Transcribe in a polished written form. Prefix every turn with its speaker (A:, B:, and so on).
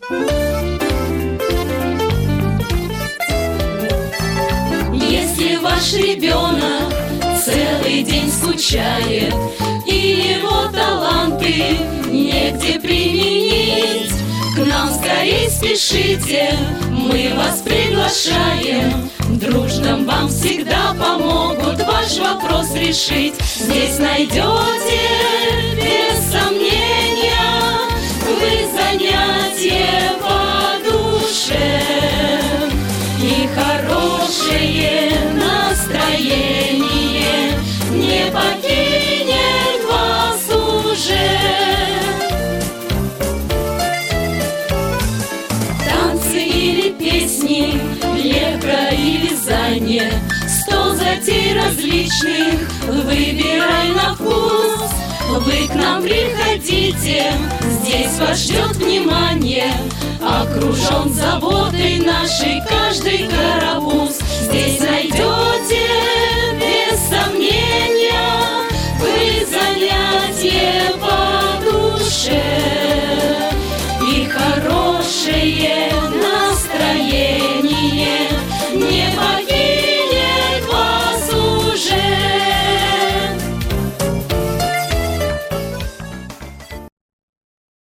A: Если ваш ребенок целый день скучает и его таланты негде применить, к нам скорей спешите, мы вас приглашаем. Дружно вам всегда помогут ваш вопрос решить. Здесь найдете, без сомнения, вы занятие по душе и хорошее настроение не покинет вас уже. Танцы или песни, лепка и вязание, 100 затей различных, выбирай на вкус. Вы к нам приходите, здесь вас ждет внимание, окружен заботой нашей каждый карапуз. Здесь